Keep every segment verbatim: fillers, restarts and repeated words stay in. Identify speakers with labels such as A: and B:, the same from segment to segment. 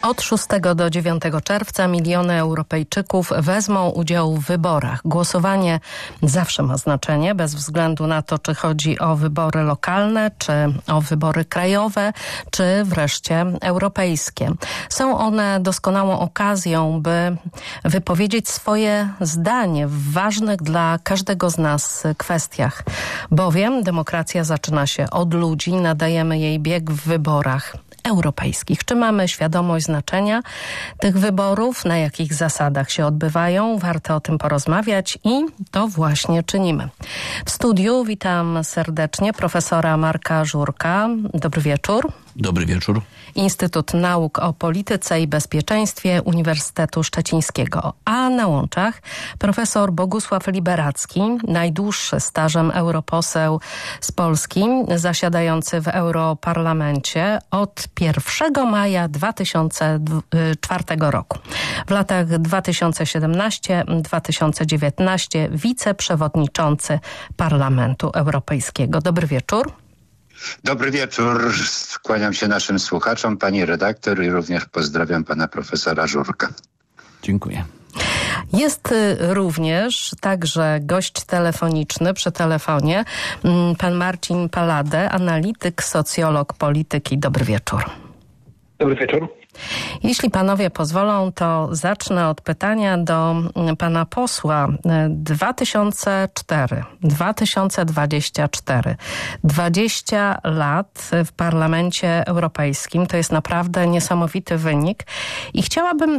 A: Od szóstego do dziewiątego czerwca miliony Europejczyków wezmą udział w wyborach. Głosowanie zawsze ma znaczenie, bez względu na to, czy chodzi o wybory lokalne, czy o wybory krajowe, czy wreszcie europejskie. Są one doskonałą okazją, by wypowiedzieć swoje zdanie w ważnych dla każdego z nas kwestiach. Bowiem demokracja zaczyna się od ludzi, nadajemy jej bieg w wyborach europejskich. Czy mamy świadomość znaczenia tych wyborów, na jakich zasadach się odbywają? Warto o tym porozmawiać i to właśnie czynimy. W studiu witam serdecznie profesora Marka Żurka. Dobry wieczór.
B: Dobry wieczór.
A: Instytut Nauk o Polityce i Bezpieczeństwie Uniwersytetu Szczecińskiego. A na łączach profesor Bogusław Liberacki, najdłuższy stażem europoseł z Polski, zasiadający w Europarlamencie od pierwszego maja dwa tysiące czwartego roku. W latach dwa tysiące siedemnastego do dwa tysiące dziewiętnastego wiceprzewodniczący Parlamentu Europejskiego. Dobry wieczór.
C: Dobry wieczór. Skłaniam się naszym słuchaczom, pani redaktor, i również pozdrawiam pana profesora Żurka.
B: Dziękuję.
A: Jest również także gość telefoniczny przy telefonie, pan Marcin Palade, analityk, socjolog polityki. Dobry wieczór.
D: Dobry wieczór.
A: Jeśli panowie pozwolą, to zacznę od pytania do pana posła. dwa tysiące cztery do dwa tysiące dwudziestego czwartego. dwadzieścia lat w Parlamencie Europejskim. To jest naprawdę niesamowity wynik. I chciałabym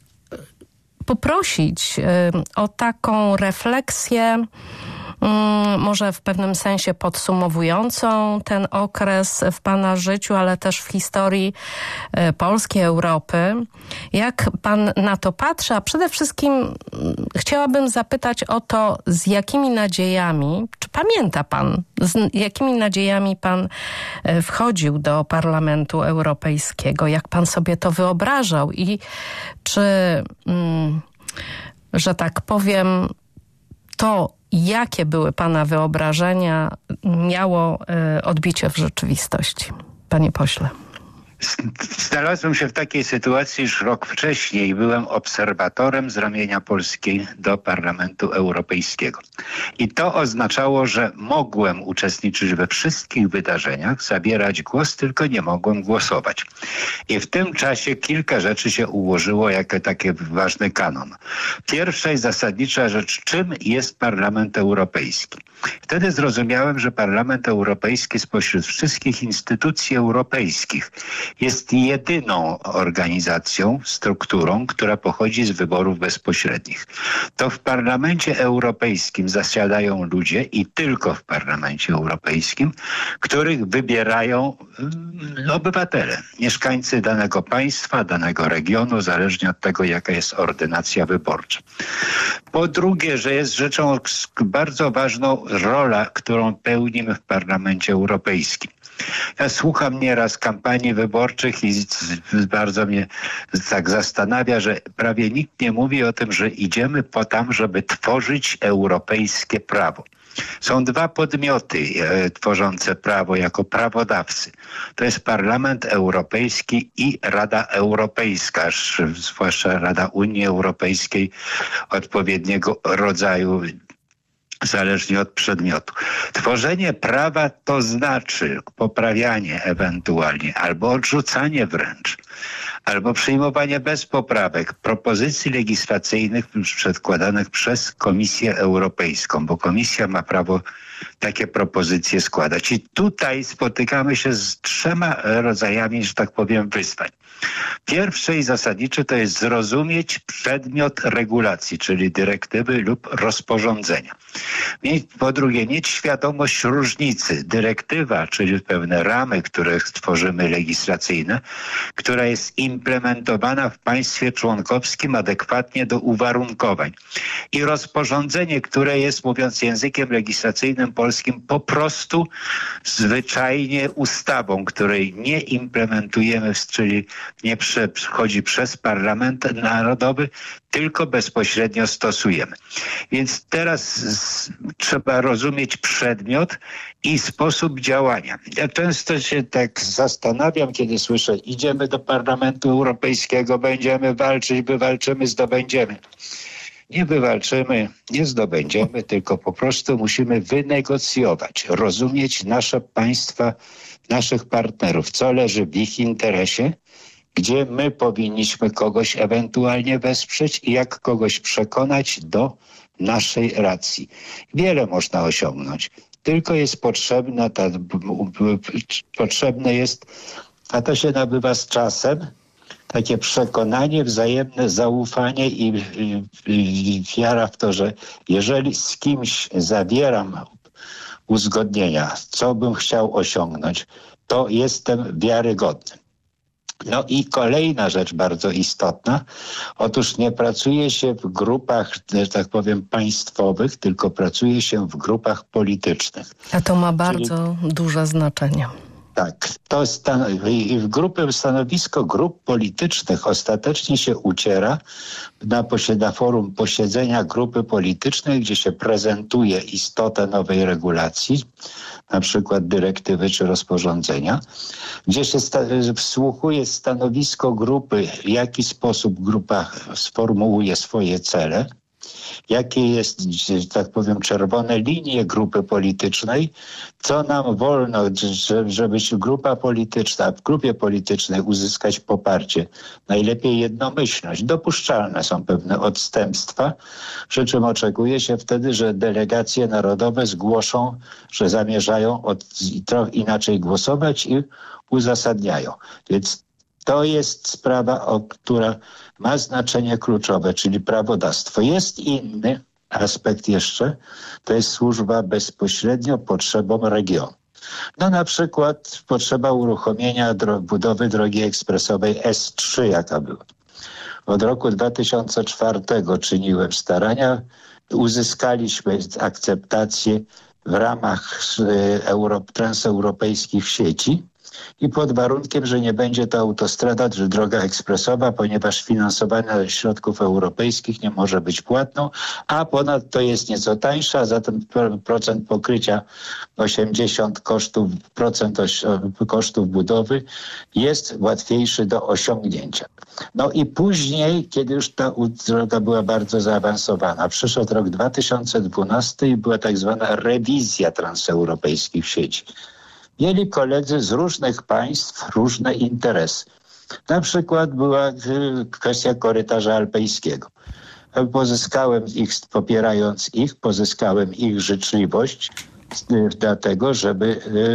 A: poprosić o taką refleksję, może w pewnym sensie podsumowującą ten okres w pana życiu, ale też w historii Polski, Europy. Jak pan na to patrzy? A przede wszystkim chciałabym zapytać o to, z jakimi nadziejami, czy pamięta pan, z jakimi nadziejami pan wchodził do Parlamentu Europejskiego? Jak pan sobie to wyobrażał? I czy, że tak powiem, to, jakie były pana wyobrażenia, miało y, odbicie w rzeczywistości? Panie pośle.
C: Znalazłem się w takiej sytuacji, że rok wcześniej byłem obserwatorem z ramienia Polski do Parlamentu Europejskiego. I to oznaczało, że mogłem uczestniczyć we wszystkich wydarzeniach, zabierać głos, tylko nie mogłem głosować. I w tym czasie kilka rzeczy się ułożyło jako taki ważny kanon. Pierwsza i zasadnicza rzecz, czym jest Parlament Europejski? Wtedy zrozumiałem, że Parlament Europejski spośród wszystkich instytucji europejskich jest jedyną organizacją, strukturą, która pochodzi z wyborów bezpośrednich. To w Parlamencie Europejskim zasiadają ludzie i tylko w Parlamencie Europejskim, których wybierają obywatele, mieszkańcy danego państwa, danego regionu, zależnie od tego, jaka jest ordynacja wyborcza. Po drugie, że jest rzeczą bardzo ważną rola, którą pełnimy w Parlamencie Europejskim. Ja słucham nieraz kampanii wyborczych i bardzo mnie tak zastanawia, że prawie nikt nie mówi o tym, że idziemy po tam, żeby tworzyć europejskie prawo. Są dwa podmioty e, tworzące prawo jako prawodawcy. To jest Parlament Europejski i Rada Europejska, zwłaszcza Rada Unii Europejskiej odpowiedniego rodzaju, zależnie od przedmiotu. Tworzenie prawa to znaczy poprawianie ewentualnie, albo odrzucanie wręcz, albo przyjmowanie bez poprawek propozycji legislacyjnych przedkładanych przez Komisję Europejską, bo Komisja ma prawo takie propozycje składać. I tutaj spotykamy się z trzema rodzajami, że tak powiem, wyzwań. Pierwsze i zasadnicze to jest zrozumieć przedmiot regulacji, czyli dyrektywy lub rozporządzenia. Po drugie, mieć świadomość różnicy. Dyrektywa, czyli pewne ramy, które tworzymy legislacyjne, która jest implementowana w państwie członkowskim adekwatnie do uwarunkowań. I rozporządzenie, które jest, mówiąc językiem legislacyjnym polskim, po prostu zwyczajnie ustawą, której nie implementujemy, czyli nie przechodzi przez Parlament Narodowy, tylko bezpośrednio stosujemy. Więc teraz z, trzeba rozumieć przedmiot i sposób działania. Ja często się tak zastanawiam, kiedy słyszę, idziemy do Parlamentu Europejskiego, będziemy walczyć, wywalczymy, zdobędziemy. Nie wywalczymy, nie zdobędziemy, tylko po prostu musimy wynegocjować, rozumieć nasze państwa, naszych partnerów, co leży w ich interesie, gdzie my powinniśmy kogoś ewentualnie wesprzeć i jak kogoś przekonać do naszej racji. Wiele można osiągnąć, tylko jest potrzebna ta, potrzebne jest, a to się nabywa z czasem, takie przekonanie, wzajemne zaufanie i, i, i wiara w to, że jeżeli z kimś zawieram uzgodnienia, co bym chciał osiągnąć, to jestem wiarygodny. No i kolejna rzecz bardzo istotna. Otóż nie pracuje się w grupach, że tak powiem, państwowych, tylko pracuje się w grupach politycznych.
A: A to ma bardzo Czyli... duże znaczenie.
C: Tak, to stan- w grupy, stanowisko grup politycznych ostatecznie się uciera na, posieda forum posiedzenia grupy politycznej, gdzie się prezentuje istotę nowej regulacji, na przykład dyrektywy czy rozporządzenia, gdzie się sta- wsłuchuje stanowisko grupy, w jaki sposób grupa sformułuje swoje cele, jakie jest, że tak powiem, czerwone linie grupy politycznej, co nam wolno, żeby grupa polityczna, w grupie politycznej uzyskać poparcie, najlepiej jednomyślność. Dopuszczalne są pewne odstępstwa, przy czym oczekuje się wtedy, że delegacje narodowe zgłoszą, że zamierzają od, trochę inaczej głosować i uzasadniają. Więc to jest sprawa, o, która ma znaczenie kluczowe, czyli prawodawstwo. Jest inny aspekt jeszcze, to jest służba bezpośrednio potrzebom regionu. No na przykład potrzeba uruchomienia dro- budowy drogi ekspresowej S trzy, jaka była. Od roku dwa tysiące czwartego czyniłem starania, uzyskaliśmy akceptację w ramach y, euro, transeuropejskich sieci, i pod warunkiem, że nie będzie to autostrada czy droga ekspresowa, ponieważ finansowana ze środków europejskich nie może być płatną, a ponadto jest nieco tańsza, a zatem procent pokrycia osiemdziesiąt kosztów, procent kosztów budowy jest łatwiejszy do osiągnięcia. No i później, kiedy już ta droga była bardzo zaawansowana, przyszedł rok dwa tysiące dwunasty i była tak zwana rewizja transeuropejskich sieci. Mieli koledzy z różnych państw różne interesy. Na przykład była kwestia korytarza alpejskiego. Pozyskałem ich, popierając ich, pozyskałem ich życzliwość dlatego, żeby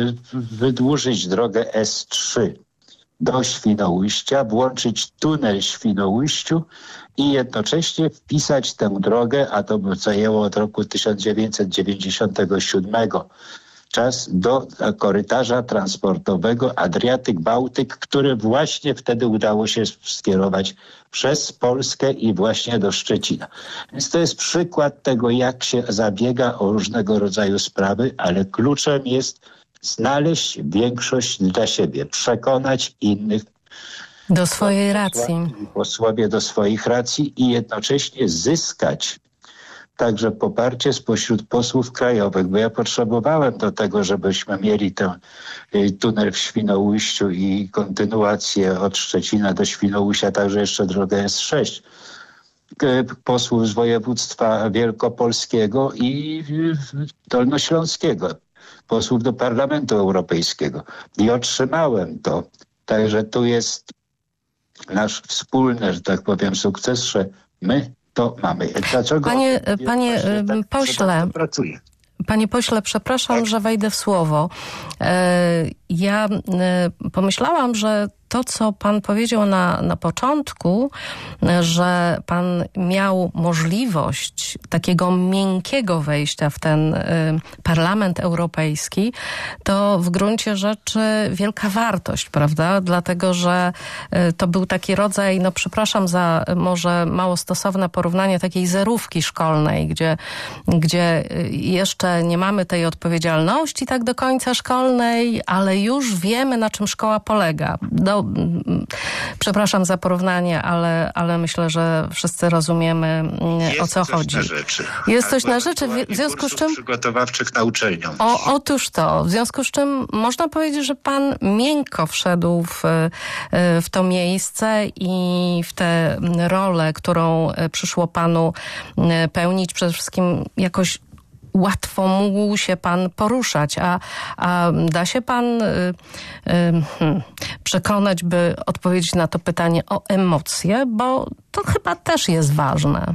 C: wydłużyć drogę S trzy do Świnoujścia, włączyć tunel w Świnoujściu i jednocześnie wpisać tę drogę, a to by zajęło od roku tysiąc dziewięćset dziewięćdziesiątego siódmego czas do korytarza transportowego Adriatyk-Bałtyk, który właśnie wtedy udało się skierować przez Polskę i właśnie do Szczecina. Więc to jest przykład tego, jak się zabiega o różnego rodzaju sprawy, ale kluczem jest znaleźć większość dla siebie, przekonać innych
A: do swojej racji.
C: Posłowie do swoich racji i jednocześnie zyskać także poparcie spośród posłów krajowych, bo ja potrzebowałem do tego, żebyśmy mieli ten tunel w Świnoujściu i kontynuację od Szczecina do Świnoujścia, także jeszcze drogę S sześć. Posłów z województwa wielkopolskiego i dolnośląskiego, posłów do Parlamentu Europejskiego. I otrzymałem to. Także tu jest nasz wspólny, że tak powiem, sukces, że my to mamy. Dlaczego?
A: Panie, panie tak, pośle, panie pośle, przepraszam,
C: tak?
A: że wejdę w słowo. Ja pomyślałam, że to, co pan powiedział na, na początku, że pan miał możliwość takiego miękkiego wejścia w ten y, Parlament Europejski, to w gruncie rzeczy wielka wartość, prawda? Dlatego, że y, to był taki rodzaj, no przepraszam za może mało stosowne porównanie, takiej zerówki szkolnej, gdzie, gdzie jeszcze nie mamy tej odpowiedzialności tak do końca szkolnej, ale ale już wiemy, na czym szkoła polega. No, przepraszam za porównanie, ale, ale myślę, że wszyscy rozumiemy,
C: jest
A: o co
C: coś
A: chodzi.
C: Na rzeczy.
A: Jest coś
C: Albo
A: na rzeczy, w związku z czym...
C: przygotowawczych na uczelnią.
A: O, otóż to, w związku z czym można powiedzieć, że pan miękko wszedł w, w to miejsce i w tę rolę, którą przyszło panu pełnić, przede wszystkim jakoś łatwo mógł się pan poruszać, a, a da się pan y, y, hmm, przekonać, by odpowiedzieć na to pytanie o emocje, bo to chyba też jest ważne.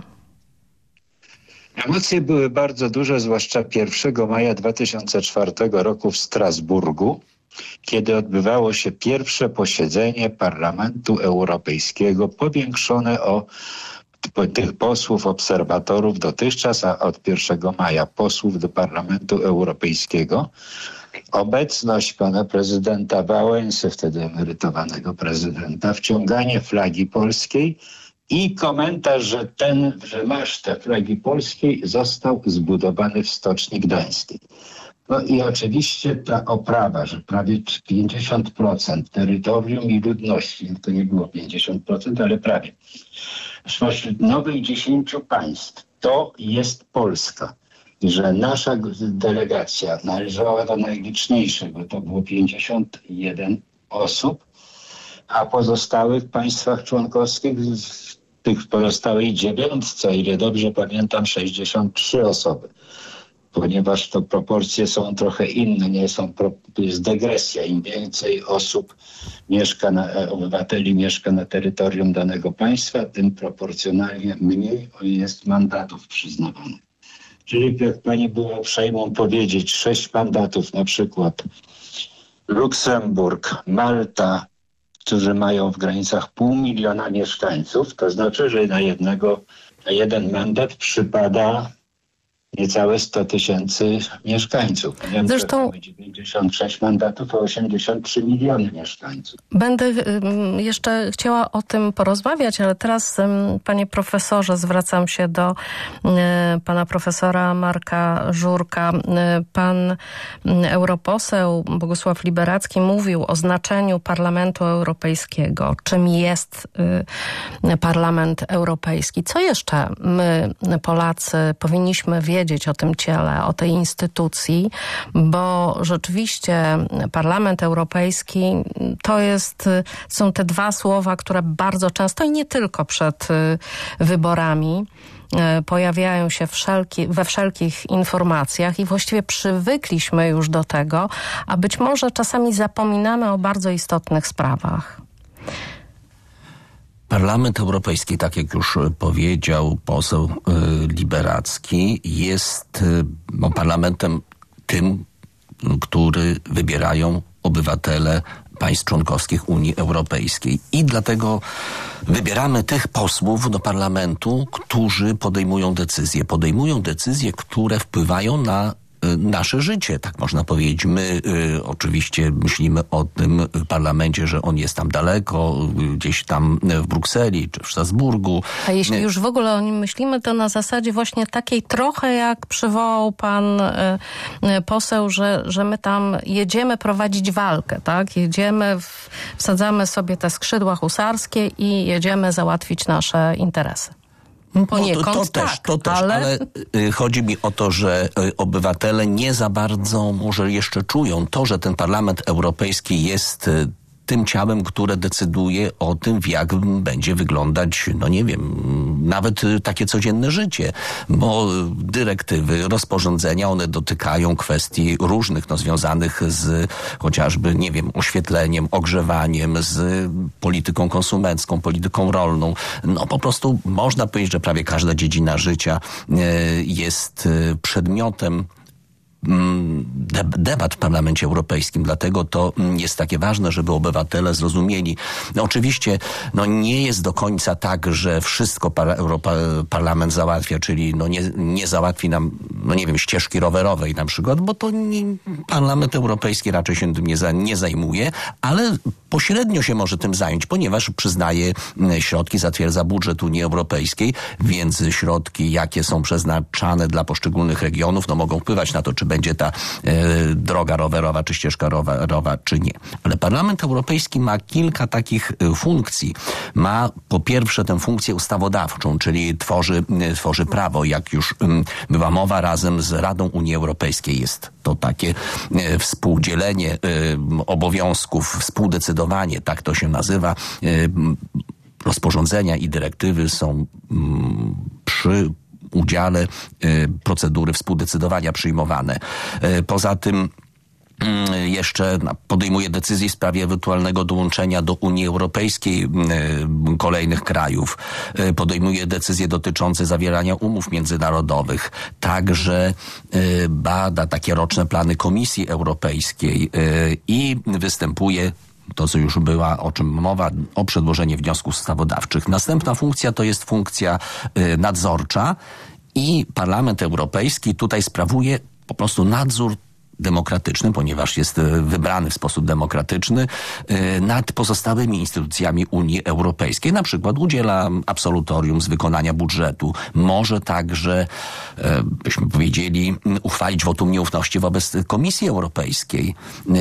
C: Emocje były bardzo duże, zwłaszcza pierwszego maja dwa tysiące czwartego roku w Strasburgu, kiedy odbywało się pierwsze posiedzenie Parlamentu Europejskiego, powiększone o tych posłów, obserwatorów dotychczas, a od pierwszego maja posłów do Parlamentu Europejskiego. Obecność pana prezydenta Wałęsy, wtedy emerytowanego prezydenta, wciąganie flagi polskiej i komentarz, że ten, że maszt flagi polskiej został zbudowany w Stoczni Gdańskiej. No i oczywiście ta oprawa, że prawie pięćdziesiąt procent terytorium i ludności, to nie było pięćdziesiąt procent, ale prawie, spośród nowych dziesięciu państw to jest Polska. I że nasza delegacja należała do najliczniejszych, bo to było pięćdziesiąt jeden osób, a pozostałych państwach członkowskich, w tych pozostałej dziewiątce, o ile dobrze pamiętam, sześćdziesiąt trzy osoby. Ponieważ to proporcje są trochę inne, nie są, to jest dygresja. Im więcej osób mieszka, na, obywateli mieszka na terytorium danego państwa, tym proporcjonalnie mniej jest mandatów przyznawanych. Czyli jak pani była uprzejmą powiedzieć, sześć mandatów, na przykład Luksemburg, Malta, którzy mają w granicach pół miliona mieszkańców, to znaczy, że na jednego, na jeden mandat przypada niecałe sto tysięcy mieszkańców. Wiem,
A: Zresztą
C: dziewięćdziesiąt sześć mandatów, a osiemdziesiąt trzy miliony mieszkańców.
A: Będę jeszcze chciała o tym porozmawiać, ale teraz, panie profesorze, zwracam się do pana profesora Marka Żurka. Pan europoseł Bogusław Liberacki mówił o znaczeniu Parlamentu Europejskiego. Czym jest Parlament Europejski? Co jeszcze my, Polacy, powinniśmy wiedzieć o tym ciele, o tej instytucji, bo rzeczywiście Parlament Europejski to jest, są te dwa słowa, które bardzo często i nie tylko przed wyborami pojawiają się wszelki, we wszelkich informacjach i właściwie przywykliśmy już do tego, a być może czasami zapominamy o bardzo istotnych sprawach.
B: Parlament Europejski, tak jak już powiedział poseł Liberacki, jest no, parlamentem tym, który wybierają obywatele państw członkowskich Unii Europejskiej. I dlatego wybieramy tych posłów do parlamentu, którzy podejmują decyzje. Podejmują decyzje, które wpływają na nasze życie, tak można powiedzieć. My y, oczywiście myślimy o tym parlamencie, że on jest tam daleko, gdzieś tam w Brukseli czy w Strasburgu.
A: A jeśli już w ogóle o nim myślimy, to na zasadzie właśnie takiej trochę jak przywołał pan y, y, poseł, że, że my tam jedziemy prowadzić walkę, tak? Jedziemy, w, wsadzamy sobie te skrzydła husarskie i jedziemy załatwić nasze interesy. Poniekąd
B: no to, to
A: tak,
B: też, to też,
A: ale...
B: ale y, chodzi mi o to, że y, obywatele nie za bardzo może jeszcze czują to, że ten Parlament Europejski jest y, tym ciałem, które decyduje o tym, jak będzie wyglądać, no nie wiem, nawet takie codzienne życie, bo dyrektywy, rozporządzenia, one dotykają kwestii różnych, no związanych z chociażby, nie wiem, oświetleniem, ogrzewaniem, z polityką konsumencką, polityką rolną. No po prostu można powiedzieć, że prawie każda dziedzina życia jest przedmiotem debat w Parlamencie Europejskim. Dlatego to jest takie ważne, żeby obywatele zrozumieli. No oczywiście no nie jest do końca tak, że wszystko para, Europa, Parlament załatwia, czyli no nie, nie załatwi nam, no nie wiem, ścieżki rowerowej na przykład, bo to nie, Parlament Europejski raczej się tym nie, za, nie zajmuje, ale pośrednio się może tym zająć, ponieważ przyznaje środki, zatwierdza budżet Unii Europejskiej, więc środki, jakie są przeznaczane dla poszczególnych regionów, no mogą wpływać na to, czy będzie ta droga rowerowa czy ścieżka rowerowa, czy nie. Ale Parlament Europejski ma kilka takich funkcji. Ma po pierwsze tę funkcję ustawodawczą, czyli tworzy, tworzy prawo, jak już była mowa, razem z Radą Unii Europejskiej. Jest to takie współdzielenie obowiązków, współdecydowanie, tak to się nazywa. Rozporządzenia i dyrektywy są przy udziale procedury współdecydowania przyjmowane. Poza tym jeszcze podejmuje decyzje w sprawie ewentualnego dołączenia do Unii Europejskiej kolejnych krajów. Podejmuje decyzje dotyczące zawierania umów międzynarodowych. Także bada takie roczne plany Komisji Europejskiej i występuje, to co już była, o czym mowa, o przedłożenie wniosków ustawodawczych. Następna funkcja to jest funkcja nadzorcza i Parlament Europejski tutaj sprawuje po prostu nadzór demokratyczny, ponieważ jest wybrany w sposób demokratyczny nad pozostałymi instytucjami Unii Europejskiej. Na przykład udziela absolutorium z wykonania budżetu. Może także, byśmy powiedzieli, uchwalić wotum nieufności wobec Komisji Europejskiej.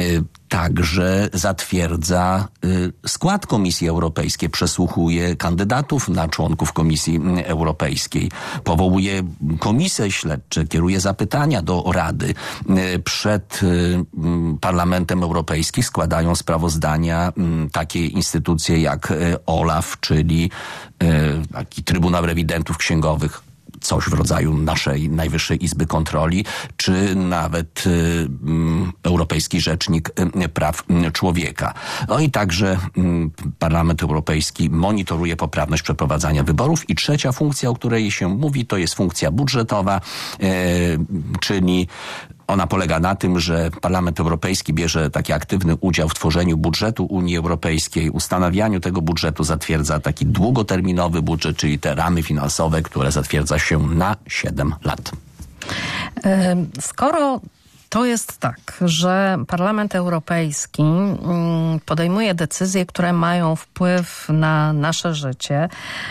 B: Także zatwierdza skład Komisji Europejskiej, przesłuchuje kandydatów na członków Komisji Europejskiej, powołuje komisje śledcze, kieruje zapytania do Rady. Przed Parlamentem Europejskim składają sprawozdania takie instytucje jak OLAF, czyli taki Trybunał Rewidentów Księgowych, coś w rodzaju naszej Najwyższej Izby Kontroli, czy nawet y, y, Europejski Rzecznik y, Praw Człowieka. No i także y, Parlament Europejski monitoruje poprawność przeprowadzania wyborów. I trzecia funkcja, o której się mówi, to jest funkcja budżetowa, y, czyli ona polega na tym, że Parlament Europejski bierze taki aktywny udział w tworzeniu budżetu Unii Europejskiej, ustanawianiu tego budżetu, zatwierdza taki długoterminowy budżet, czyli te ramy finansowe, które zatwierdza się na siedem lat.
A: Skoro to jest tak, że Parlament Europejski podejmuje decyzje, które mają wpływ na nasze życie.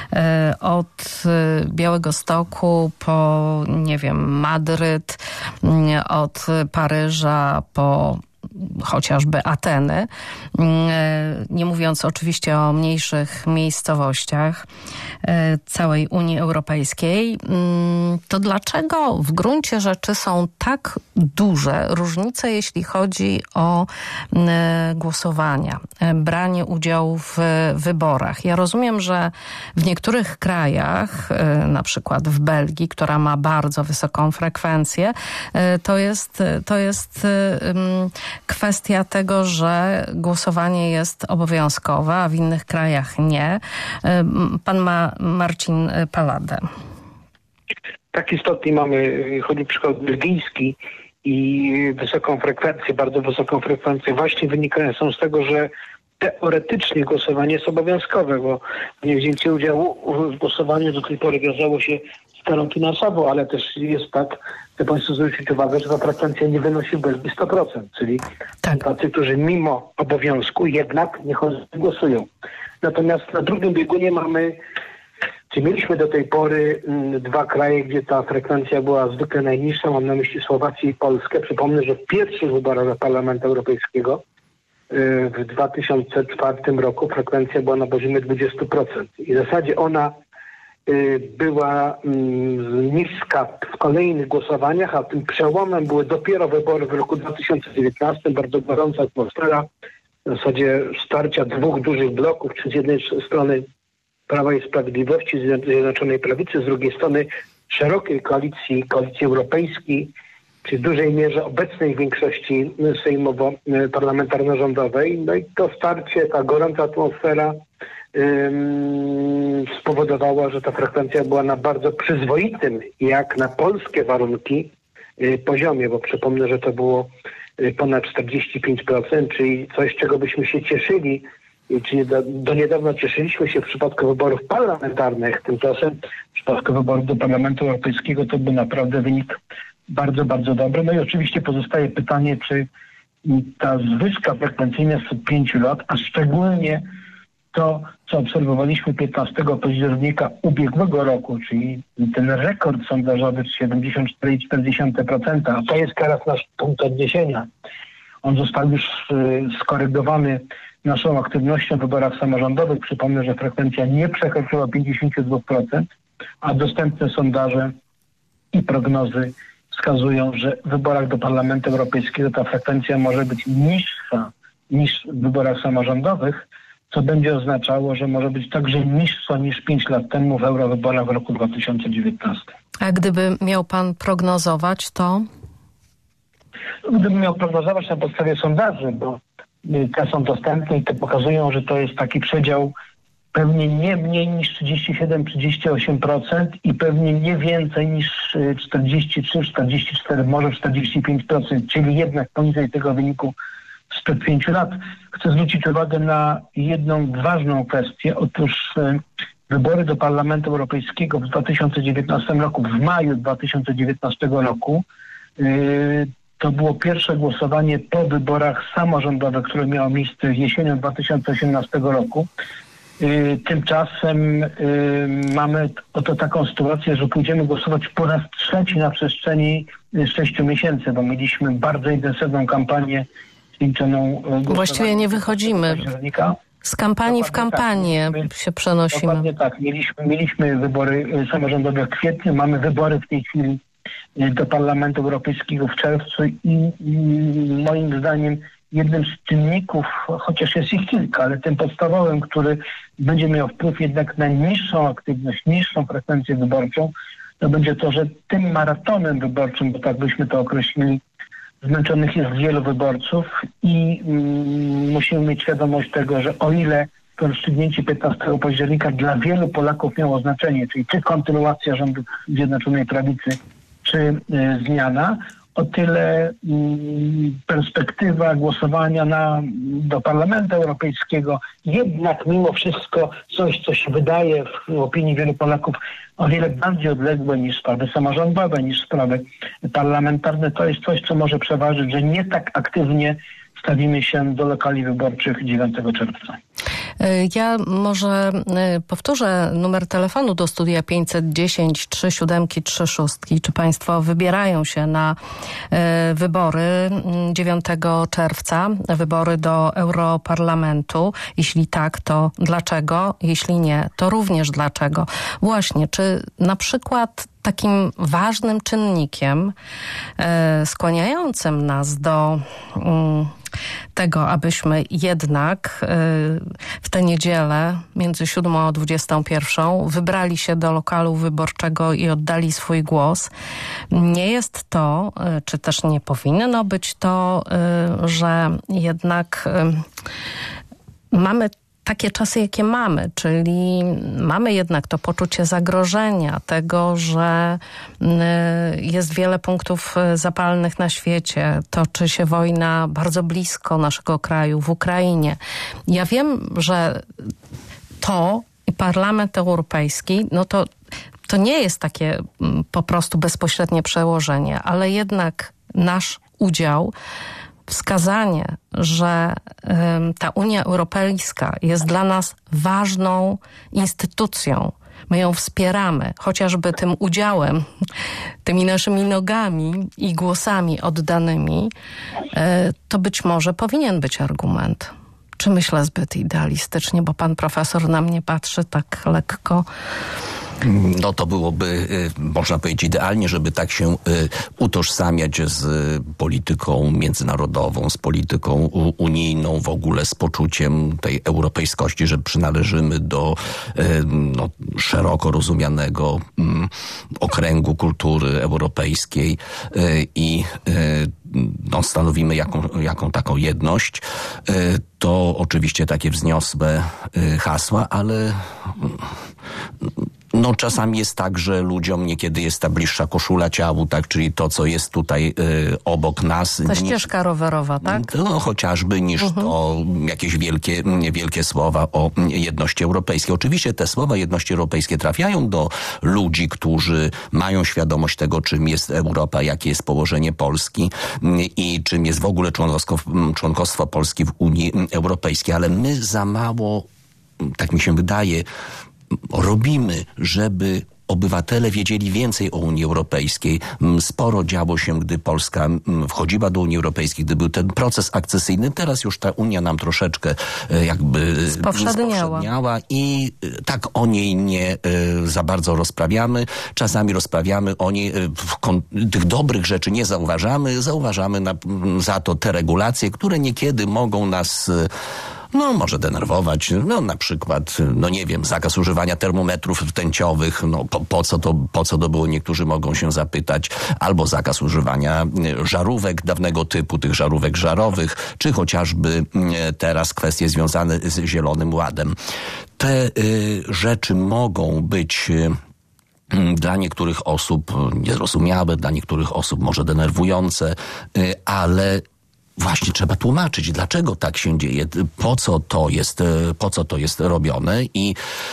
A: Od Białegostoku po, nie wiem, Madryt, od Paryża po chociażby Ateny, nie mówiąc oczywiście o mniejszych miejscowościach całej Unii Europejskiej, to dlaczego w gruncie rzeczy są tak duże różnice, jeśli chodzi o głosowania, branie udziału w wyborach? Ja rozumiem, że w niektórych krajach, na przykład w Belgii, która ma bardzo wysoką frekwencję, to jest, to jest kwestia tego, że głosowanie jest obowiązkowe, a w innych krajach nie. Pan ma Marcin Paladę.
D: Tak istotnie mamy, chodzi o przykład belgijski i wysoką frekwencję, bardzo wysoką frekwencję właśnie wynikają są z tego, że teoretycznie głosowanie jest obowiązkowe, bo niewzięcie udziału w głosowaniu do tej pory wiązało się z karą finansową, ale też jest tak, że Państwo zwrócić uwagę, że ta frekwencja nie wynosi w Belgii sto procent, czyli tak. Tacy, którzy mimo obowiązku jednak nie chodzą, głosują. Natomiast na drugim biegunie mamy, czy mieliśmy do tej pory m, dwa kraje, gdzie ta frekwencja była zwykle najniższa, mam na myśli Słowację i Polskę. Przypomnę, że w pierwszych wyborach do Parlamentu Europejskiego w dwa tysiące czwartym roku frekwencja była na poziomie dwadzieścia procent i w zasadzie ona była niska w kolejnych głosowaniach, a tym przełomem były dopiero wybory w roku dwa tysiące dziewiętnastym, bardzo gorąca atmosfera, w zasadzie starcia dwóch dużych bloków, czy z jednej strony Prawa i Sprawiedliwości, Zjednoczonej Prawicy, z drugiej strony szerokiej koalicji, koalicji europejskiej, czy w dużej mierze obecnej większości sejmowo-parlamentarno-rządowej. No i to starcie, ta gorąca atmosfera ym, spowodowała, że ta frekwencja była na bardzo przyzwoitym, jak na polskie warunki, y, poziomie, bo przypomnę, że to było y, ponad czterdzieści pięć procent, czyli coś, czego byśmy się cieszyli, y, czyli do, do niedawna cieszyliśmy się w przypadku wyborów parlamentarnych, tymczasem w przypadku wyborów do Parlamentu Europejskiego to był naprawdę wynik bardzo, bardzo dobre. No i oczywiście pozostaje pytanie, czy ta zwyżka frekwencyjna sprzed pięciu lat, a szczególnie to, co obserwowaliśmy piętnastego października ubiegłego roku, czyli ten rekord sondażowy siedemdziesiąt cztery przecinek cztery procent, a to jest teraz nasz punkt odniesienia. On został już skorygowany naszą aktywnością w wyborach samorządowych. Przypomnę, że frekwencja nie przekroczyła pięćdziesiąt dwa procent, a dostępne sondaże i prognozy wskazują, że w wyborach do Parlamentu Europejskiego ta frekwencja może być niższa niż w wyborach samorządowych, co będzie oznaczało, że może być także niższa niż pięć lat temu w eurowyborach w roku dwa tysiące dziewiętnastym.
A: A gdyby miał pan prognozować, to?
D: Gdybym miał prognozować na podstawie sondaży, bo te są dostępne i te pokazują, że to jest taki przedział pewnie nie mniej niż trzydzieści siedem do trzydziestu ośmiu procent i pewnie nie więcej niż czterdzieści trzy do czterdziestu czterech, może czterdzieści pięć procent, czyli jednak poniżej tego wyniku sprzed pięciu lat. Chcę zwrócić uwagę na jedną ważną kwestię. Otóż wybory do Parlamentu Europejskiego w dwa tysiące dziewiętnastym roku, w maju dwa tysiące dziewiętnastego roku, yy, to było pierwsze głosowanie po wyborach samorządowych, które miało miejsce jesienią dwa tysiące osiemnastego roku. Yy, tymczasem yy, mamy oto taką sytuację, że pójdziemy głosować po raz trzeci na przestrzeni sześciu miesięcy, bo mieliśmy bardzo intensywną kampanię liczoną.
A: Właściwie nie wychodzimy. Z kampanii w kampanię tak, się przenosimy.
D: Dokładnie tak. Mieliśmy, mieliśmy wybory samorządowe w kwietniu, mamy wybory w tej chwili do Parlamentu Europejskiego w czerwcu i, i moim zdaniem jednym z czynników, chociaż jest ich kilka, ale tym podstawowym, który będzie miał wpływ jednak na niższą aktywność, niższą frekwencję wyborczą, to będzie to, że tym maratonem wyborczym, bo tak byśmy to określili, zmęczonych jest wielu wyborców i mm, musimy mieć świadomość tego, że o ile to rozstrzygnięcie piętnastego października dla wielu Polaków miało znaczenie, czyli czy kontynuacja rządów Zjednoczonej Prawicy, czy y, zmiana, o tyle y, perspektywa głosowania na, do Parlamentu Europejskiego jednak mimo wszystko coś, co się wydaje w opinii wielu Polaków o wiele bardziej odległe niż sprawy samorządowe, niż sprawy parlamentarne. To jest coś, co może przeważyć, że nie tak aktywnie stawimy się do lokali wyborczych dziewiątego czerwca.
A: Ja może powtórzę numer telefonu do studia pięćset dziesięć trzy siedem trzy sześć. Czy państwo wybierają się na wybory dziewiątego czerwca, wybory do Europarlamentu? Jeśli tak, to dlaczego? Jeśli nie, to również dlaczego? Właśnie, czy na przykład takim ważnym czynnikiem e, skłaniającym nas do mm, tego, abyśmy jednak y, w tę niedzielę między siódmą a dwudziestą pierwszą wybrali się do lokalu wyborczego i oddali swój głos. Nie jest to, y, czy też nie powinno być to, y, że jednak y, mamy takie czasy, jakie mamy, czyli mamy jednak to poczucie zagrożenia, tego, że jest wiele punktów zapalnych na świecie, toczy się wojna bardzo blisko naszego kraju, w Ukrainie. Ja wiem, że to i Parlament Europejski, no to, to nie jest takie po prostu bezpośrednie przełożenie, ale jednak nasz udział, wskazanie, że y, ta Unia Europejska jest dla nas ważną instytucją. My ją wspieramy, chociażby tym udziałem, tymi naszymi nogami i głosami oddanymi, y, to być może powinien być argument. Czy myślę zbyt idealistycznie, bo pan profesor na mnie patrzy tak lekko?
B: No to byłoby, można powiedzieć, idealnie, żeby tak się utożsamiać z polityką międzynarodową, z polityką unijną, w ogóle z poczuciem tej europejskości, że przynależymy do no, szeroko rozumianego okręgu kultury europejskiej i no, stanowimy jaką, jaką taką jedność. To oczywiście takie wzniosłe hasła, ale no czasami jest tak, że ludziom niekiedy jest ta bliższa koszula ciału, tak, czyli to, co jest tutaj y, obok nas.
A: Ta ścieżka rowerowa, tak?
B: No chociażby niż uh-huh. to jakieś wielkie, wielkie słowa o jedności europejskiej. Oczywiście te słowa jedności europejskiej trafiają do ludzi, którzy mają świadomość tego, czym jest Europa, jakie jest położenie Polski i czym jest w ogóle członkostwo, członkostwo Polski w Unii Europejskiej, ale my za mało tak mi się wydaje, robimy, żeby obywatele wiedzieli więcej o Unii Europejskiej. Sporo działo się, gdy Polska wchodziła do Unii Europejskiej, gdy był ten proces akcesyjny. Teraz już ta Unia nam troszeczkę jakby spowszedniała i tak o niej nie za bardzo rozprawiamy. Czasami rozprawiamy o niej, tych dobrych rzeczy nie zauważamy. Zauważamy na, za to te regulacje, które niekiedy mogą nas no może denerwować, no na przykład, no nie wiem, zakaz używania termometrów rtęciowych, no po, po co to, po co to było, niektórzy mogą się zapytać, albo zakaz używania żarówek dawnego typu, tych żarówek żarowych, czy chociażby teraz kwestie związane z Zielonym Ładem. Te y, rzeczy mogą być y, dla niektórych osób niezrozumiałe, dla niektórych osób może denerwujące, y, ale właśnie trzeba tłumaczyć, dlaczego tak się dzieje, po co to jest, po co to jest robione i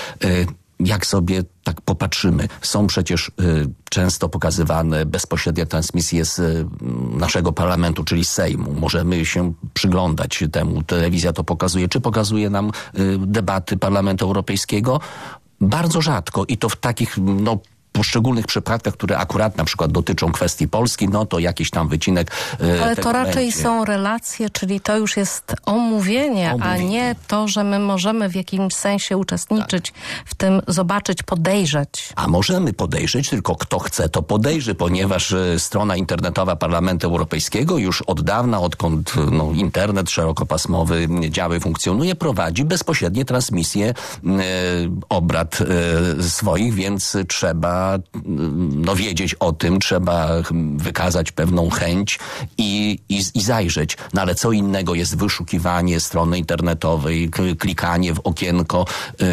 B: jak sobie tak popatrzymy, są przecież często pokazywane bezpośrednie transmisje z naszego parlamentu, czyli Sejmu. Możemy się przyglądać temu. Telewizja to pokazuje. Czy pokazuje nam debaty Parlamentu Europejskiego? Bardzo rzadko i to w takich, no, poszczególnych przypadkach, które akurat na przykład dotyczą kwestii Polski, no to jakiś tam wycinek. E,
A: Ale to raczej
B: będzie.
A: Są relacje, czyli to już jest omówienie, omówienie, a nie to, że my możemy w jakimś sensie uczestniczyć tak. w tym, zobaczyć, podejrzeć.
B: A możemy podejrzeć, tylko kto chce, to podejrzy, ponieważ strona internetowa Parlamentu Europejskiego już od dawna, odkąd no, internet szerokopasmowy działy funkcjonuje, prowadzi bezpośrednie transmisje e, obrad e, swoich, więc trzeba no, wiedzieć o tym, trzeba wykazać pewną chęć i, i, i zajrzeć. No ale co innego jest wyszukiwanie strony internetowej, klikanie w okienko y,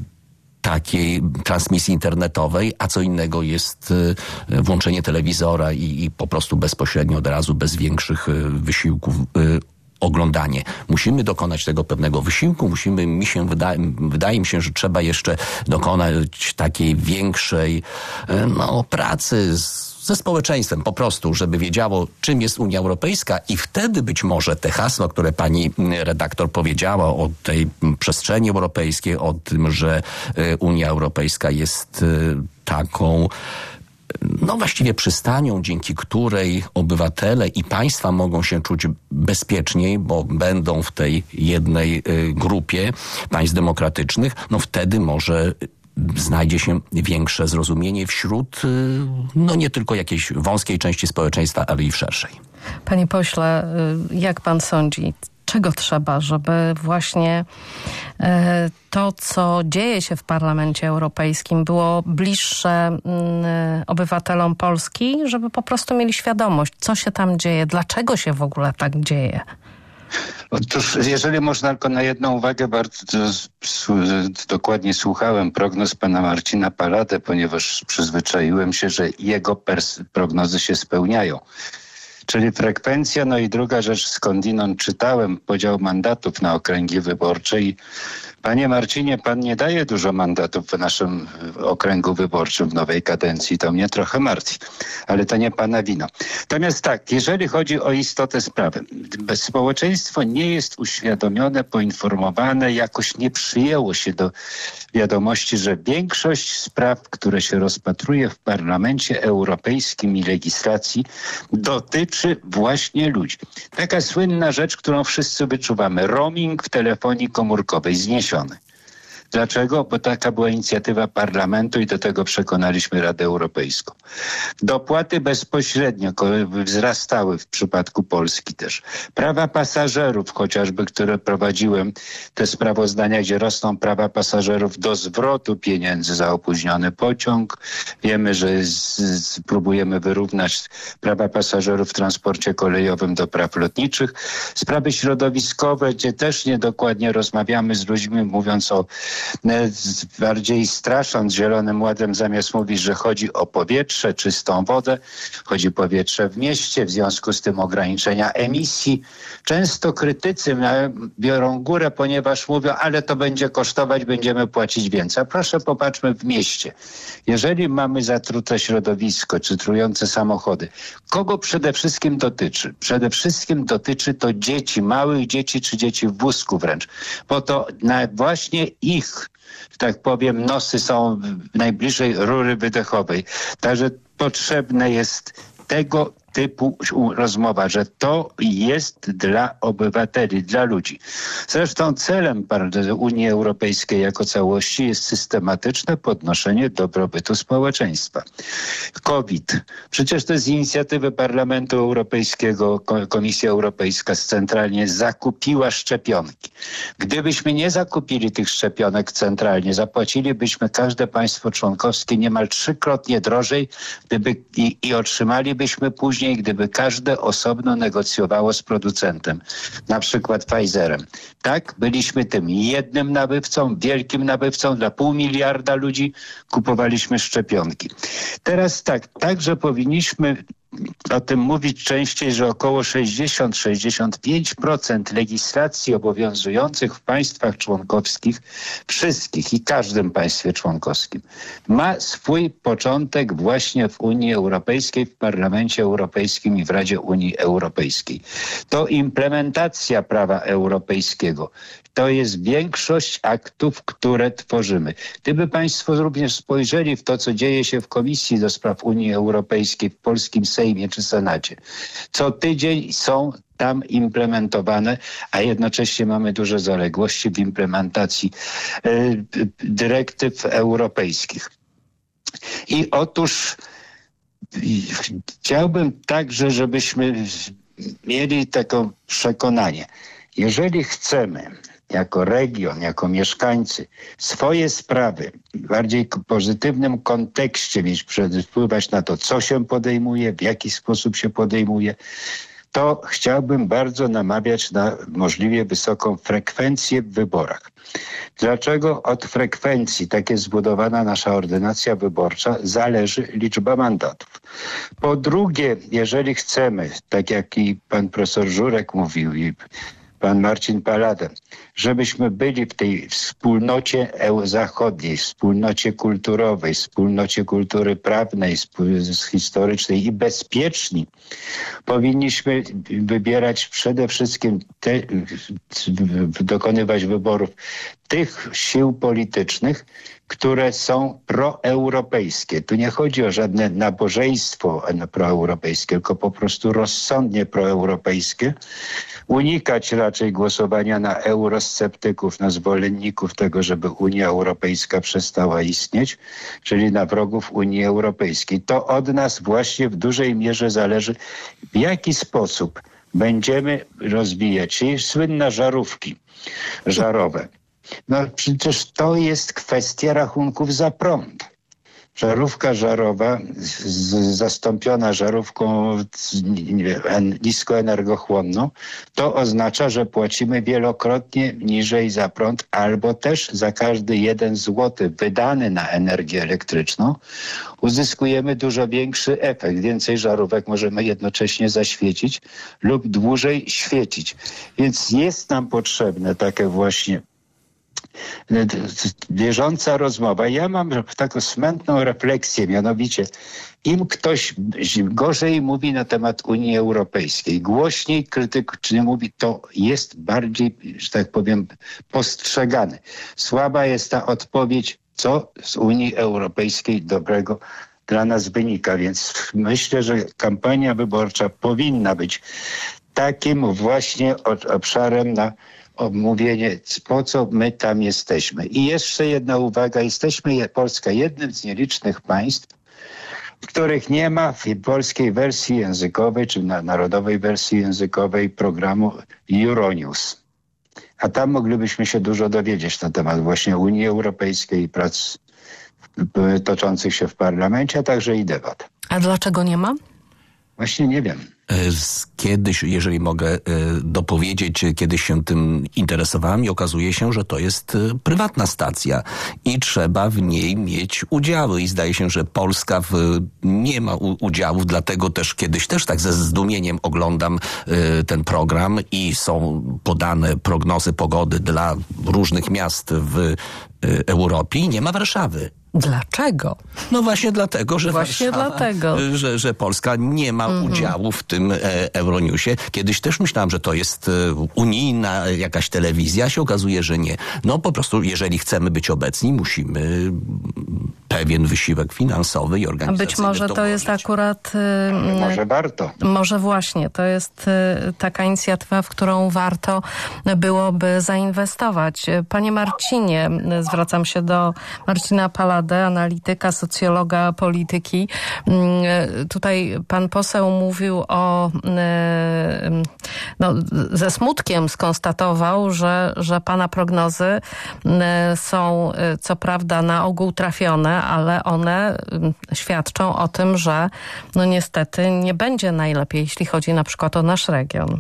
B: takiej transmisji internetowej, a co innego jest y, włączenie telewizora i, i po prostu bezpośrednio od razu, bez większych y, wysiłków y, oglądanie. Musimy dokonać tego pewnego wysiłku, musimy, mi się wydaje, wydaje mi się, że trzeba jeszcze dokonać takiej większej no, pracy z, ze społeczeństwem po prostu, żeby wiedziało, czym jest Unia Europejska i wtedy być może te hasła, które pani redaktor powiedziała o tej przestrzeni europejskiej, o tym, że Unia Europejska jest taką no właściwie przystanią, dzięki której obywatele i państwa mogą się czuć bezpieczniej, bo będą w tej jednej y, grupie państw demokratycznych, no wtedy może znajdzie się większe zrozumienie wśród y, no nie tylko jakiejś wąskiej części społeczeństwa, ale i w szerszej.
A: Panie pośle, jak pan sądzi, czego trzeba, żeby właśnie e, to, co dzieje się w Parlamencie Europejskim, było bliższe m, obywatelom Polski, żeby po prostu mieli świadomość, co się tam dzieje, dlaczego się w ogóle tak dzieje?
C: Otóż, jeżeli można tylko na jedną uwagę, bardzo dokładnie słuchałem prognoz pana Marcina Paladę, ponieważ przyzwyczaiłem się, że jego pers- prognozy się spełniają. Czyli frekwencja, no i druga rzecz, skądinąd czytałem podział mandatów na okręgi wyborcze i panie Marcinie, pan nie daje dużo mandatów w naszym okręgu wyborczym w nowej kadencji, to mnie trochę martwi, ale to nie pana wino. Natomiast tak, jeżeli chodzi o istotę sprawy, społeczeństwo nie jest uświadomione, poinformowane, jakoś nie przyjęło się do wiadomości, że większość spraw, które się rozpatruje w Parlamencie Europejskim i legislacji, dotyczy właśnie ludzi. Taka słynna rzecz, którą wszyscy wyczuwamy, roaming w telefonii komórkowej zniesiony. Dlaczego? Bo taka była inicjatywa Parlamentu i do tego przekonaliśmy Radę Europejską. Dopłaty bezpośrednio wzrastały w przypadku Polski też. Prawa pasażerów chociażby, które prowadziłem, te sprawozdania, gdzie rosną prawa pasażerów do zwrotu pieniędzy za opóźniony pociąg. Wiemy, że z, z, próbujemy wyrównać prawa pasażerów w transporcie kolejowym do praw lotniczych. Sprawy środowiskowe, gdzie też niedokładnie rozmawiamy z ludźmi, mówiąc o bardziej strasząc Zielonym Ładem, zamiast mówić, że chodzi o powietrze, czystą wodę, chodzi o powietrze w mieście, w związku z tym ograniczenia emisji. Często krytycy biorą górę, ponieważ mówią, ale to będzie kosztować, będziemy płacić więcej. A proszę popatrzmy w mieście. Jeżeli mamy zatrute środowisko, czy trujące samochody, kogo przede wszystkim dotyczy? Przede wszystkim dotyczy to dzieci, małych dzieci, czy dzieci w wózku wręcz, bo to na właśnie ich że tak powiem, nosy są najbliżej rury wydechowej. Także potrzebne jest tego typu rozmowa, że to jest dla obywateli, dla ludzi. Zresztą celem Unii Europejskiej jako całości jest systematyczne podnoszenie dobrobytu społeczeństwa. COVID. Przecież to jest z inicjatywy Parlamentu Europejskiego. Komisja Europejska centralnie zakupiła szczepionki. Gdybyśmy nie zakupili tych szczepionek centralnie, zapłacilibyśmy każde państwo członkowskie niemal trzykrotnie drożej, gdyby i, i otrzymalibyśmy później, gdyby każde osobno negocjowało z producentem, na przykład Pfizerem. Tak, byliśmy tym jednym nabywcą, wielkim nabywcą, dla pół miliarda ludzi kupowaliśmy szczepionki. Teraz tak, także powinniśmy o tym mówić częściej, że około sześćdziesiąt do sześćdziesięciu pięciu procent legislacji obowiązujących w państwach członkowskich, wszystkich i każdym państwie członkowskim, ma swój początek właśnie w Unii Europejskiej, w Parlamencie Europejskim i w Radzie Unii Europejskiej. To implementacja prawa europejskiego. To jest większość aktów, które tworzymy. Gdyby państwo również spojrzeli w to, co dzieje się w Komisji do Spraw Unii Europejskiej, w polskim Sejmie czy Senacie, co tydzień są tam implementowane, a jednocześnie mamy duże zaległości w implementacji y, dyrektyw europejskich. I otóż chciałbym także, żebyśmy mieli takie przekonanie. Jeżeli chcemy jako region, jako mieszkańcy swoje sprawy w bardziej pozytywnym kontekście mieć, wpływać na to, co się podejmuje, w jaki sposób się podejmuje, to chciałbym bardzo namawiać na możliwie wysoką frekwencję w wyborach. Dlaczego od frekwencji, tak jest zbudowana nasza ordynacja wyborcza, zależy liczba mandatów. Po drugie, jeżeli chcemy, tak jak i pan profesor Żurek mówił i pan Marcin Palada, żebyśmy byli w tej wspólnocie zachodniej, wspólnocie kulturowej, wspólnocie kultury prawnej, historycznej i bezpieczni, powinniśmy wybierać przede wszystkim, te, dokonywać wyborów tych sił politycznych, które są proeuropejskie. Tu nie chodzi o żadne nabożeństwo proeuropejskie, tylko po prostu rozsądnie proeuropejskie. Unikać raczej głosowania na eurosceptyków, na zwolenników tego, żeby Unia Europejska przestała istnieć, czyli na wrogów Unii Europejskiej. To od nas właśnie w dużej mierze zależy, w jaki sposób będziemy rozwijać, czyli słynne żarówki żarowe. No przecież to jest kwestia rachunków za prąd. Żarówka żarowa z, zastąpiona żarówką niskoenergochłonną, to oznacza, że płacimy wielokrotnie niżej za prąd, albo też za każdy jeden złoty wydany na energię elektryczną uzyskujemy dużo większy efekt. Więcej żarówek możemy jednocześnie zaświecić lub dłużej świecić. Więc jest nam potrzebne takie właśnie bieżąca rozmowa. Ja mam taką smętną refleksję, mianowicie im ktoś gorzej mówi na temat Unii Europejskiej, głośniej krytycznie mówi, to jest bardziej, że tak powiem, postrzegany. Słaba jest ta odpowiedź, co z Unii Europejskiej dobrego dla nas wynika. Więc myślę, że kampania wyborcza powinna być takim właśnie obszarem na omówienie, po co my tam jesteśmy. I jeszcze jedna uwaga. Jesteśmy, Polska, jednym z nielicznych państw, w których nie ma w polskiej wersji językowej, czy na narodowej wersji językowej programu Euronews. A tam moglibyśmy się dużo dowiedzieć na temat właśnie Unii Europejskiej i prac toczących się w parlamencie, a także i debat.
A: A dlaczego nie ma?
C: Właśnie nie wiem.
B: Kiedyś, jeżeli mogę dopowiedzieć, kiedyś się tym interesowałem i okazuje się, że to jest prywatna stacja i trzeba w niej mieć udziały. I zdaje się, że Polska w, nie ma u, udziałów, dlatego też kiedyś też tak ze zdumieniem oglądam y, ten program i są podane prognozy pogody dla różnych miast w y, Europie i nie ma Warszawy.
A: Dlaczego?
B: No właśnie dlatego, że
A: właśnie
B: Warszawa,
A: dlatego.
B: Że, że Polska nie ma mm-hmm. udziału w tym tym Euronewsie. Kiedyś też myślałem, że to jest unijna jakaś telewizja, się okazuje, że nie. No po prostu, jeżeli chcemy być obecni, musimy pewien wysiłek finansowy i organizacyjny.
A: Być może to jest akurat...
C: Yy, może warto.
A: Może właśnie, to jest yy, taka inicjatywa, w którą warto byłoby zainwestować. Panie Marcinie, zwracam się do Marcina Paladę, analityka, socjologa polityki. Yy, tutaj pan poseł mówił o... Yy, no, ze smutkiem skonstatował, że, że pana prognozy yy, są yy, co prawda na ogół trafione, ale one świadczą o tym, że no niestety nie będzie najlepiej, jeśli chodzi na przykład o nasz region.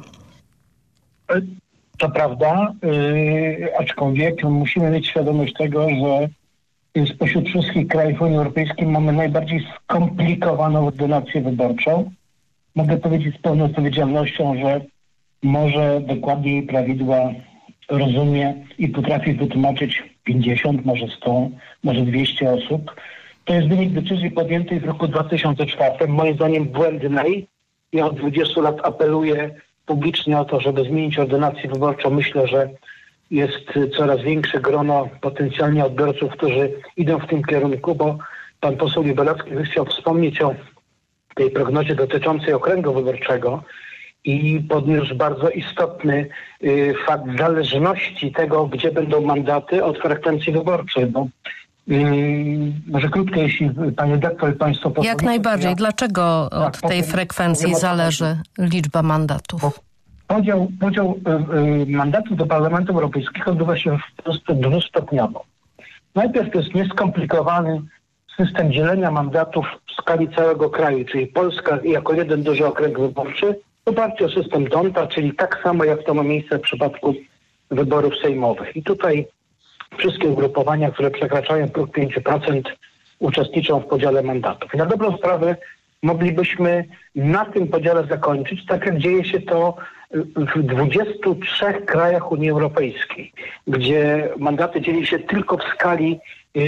D: To prawda, yy, aczkolwiek musimy mieć świadomość tego, że spośród wszystkich krajów Unii Europejskiej mamy najbardziej skomplikowaną ordynację wyborczą. Mogę powiedzieć z pełną odpowiedzialnością, że może dokładniej prawidła rozumie i potrafi wytłumaczyć pięćdziesiąt, może sto, może dwieście osób. To jest wynik decyzji podjętej w roku dwa tysiące czwartym, moim zdaniem błędnej. Ja od dwudziestu lat apeluję publicznie o to, żeby zmienić ordynację wyborczą. Myślę, że jest coraz większe grono potencjalnie odbiorców, którzy idą w tym kierunku, bo pan poseł Libelacki chciał wspomnieć o tej prognozie dotyczącej okręgu wyborczego i podniósł bardzo istotny y, fakt zależności tego, gdzie będą mandaty od frekwencji wyborczej. Bo, y, może krótko, jeśli pani redaktor i państwo pozwolicie.
A: Jak najbardziej.
D: Ja,
A: Dlaczego
D: tak,
A: od tej
D: powiem,
A: frekwencji
D: powiem
A: zależy liczba mandatów?
D: Bo podział podział y, y, mandatów do Parlamentu Europejskiego odbywa się w sposób dwustopniowo. Najpierw to jest nieskomplikowany system dzielenia mandatów w skali całego kraju, czyli Polska jako jeden duży okręg wyborczy, w oparciu o system D'Hondta, czyli tak samo jak to ma miejsce w przypadku wyborów sejmowych. I tutaj wszystkie ugrupowania, które przekraczają próg pięć procent, uczestniczą w podziale mandatów. I na dobrą sprawę moglibyśmy na tym podziale zakończyć, tak jak dzieje się to w dwudziestu trzech krajach Unii Europejskiej, gdzie mandaty dzieli się tylko w skali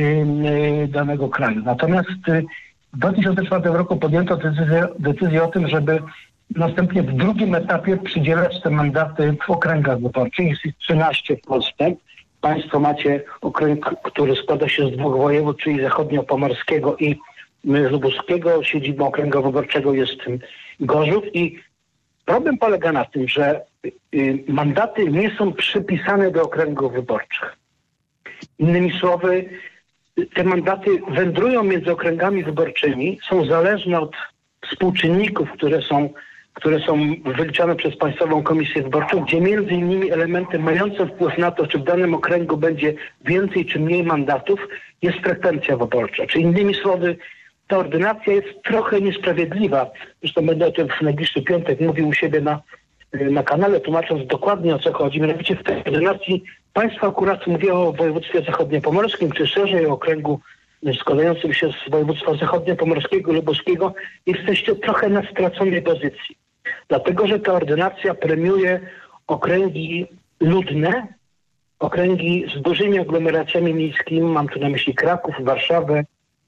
D: yy, danego kraju. Natomiast yy, w dwa tysiące czwartym roku podjęto decyzję, decyzję o tym, żeby następnie w drugim etapie przydzielać te mandaty w okręgach wyborczych. Jest ich trzynaście w Polsce. Państwo macie okręg, który składa się z dwóch województw, czyli zachodniopomorskiego i lubuskiego. Siedzibą okręgu wyborczego jest Gorzów i problem polega na tym, że mandaty nie są przypisane do okręgów wyborczych. Innymi słowy, te mandaty wędrują między okręgami wyborczymi, są zależne od współczynników, które są, które są wyliczane przez Państwową Komisję Wyborczą, gdzie między innymi elementem mającym wpływ na to, czy w danym okręgu będzie więcej czy mniej mandatów, jest frekwencja wyborcza. Czyli innymi słowy, ta ordynacja jest trochę niesprawiedliwa. Zresztą będę o tym w najbliższy piątek mówił u siebie na, na kanale, tłumacząc dokładnie, o co chodzi. Mianowicie w tej ordynacji państwo akurat mówiło o województwie zachodniopomorskim, czy szerzej o okręgu składającym się z województwa zachodniopomorskiego, lubuskiego. Jesteście trochę na straconej pozycji. Dlatego, że ta ordynacja premiuje okręgi ludne, okręgi z dużymi aglomeracjami miejskimi. Mam tu na myśli Kraków, Warszawę,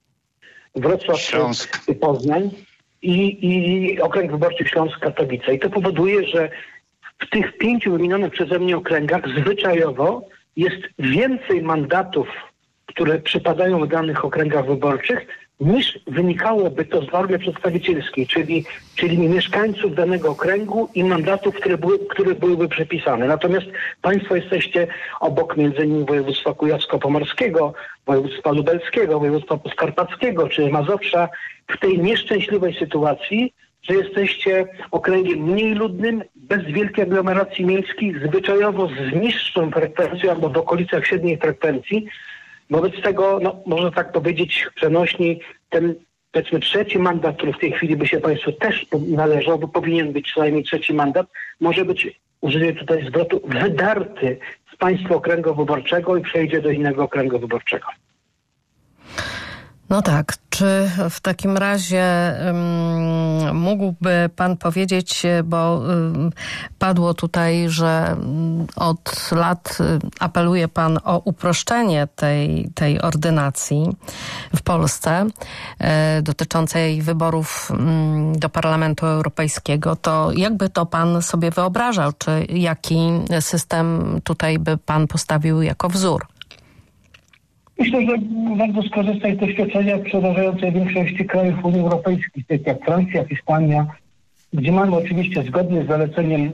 D: Wrocław, Śląsk, Poznań i, i okręg wyborczy Śląsk-Katowice. I to powoduje, że w tych pięciu wymienionych przeze mnie okręgach zwyczajowo jest więcej mandatów, które przypadają w danych okręgach wyborczych, niż wynikałoby to z normy przedstawicielskiej, czyli, czyli mieszkańców danego okręgu i mandatów, które, były, które byłyby przepisane. Natomiast państwo jesteście obok między innymi województwa kujawsko-pomorskiego, województwa lubelskiego, województwa podkarpackiego czy Mazowsza w tej nieszczęśliwej sytuacji, że jesteście okręgiem mniej ludnym, bez wielkiej aglomeracji miejskiej, zwyczajowo z niższą frekwencją albo w okolicach średniej frekwencji. Wobec tego, no, można tak powiedzieć przenośniej, ten powiedzmy trzeci mandat, który w tej chwili by się państwu też należał, bo powinien być przynajmniej trzeci mandat, może być, użyję tutaj zwrotu, wydarty z państwa okręgu wyborczego i przejdzie do innego okręgu wyborczego.
A: No tak. Czy Czy w takim razie um, mógłby pan powiedzieć, bo um, padło tutaj, że um, od lat apeluje pan o uproszczenie tej, tej ordynacji w Polsce e, dotyczącej wyborów um, do Parlamentu Europejskiego. To jakby to pan sobie wyobrażał? Czy jaki system tutaj by pan postawił jako wzór?
D: Myślę, że warto skorzystać z doświadczenia przeważającej większości krajów Unii Europejskiej, takich jak Francja, Hiszpania, gdzie mamy oczywiście zgodnie z zaleceniem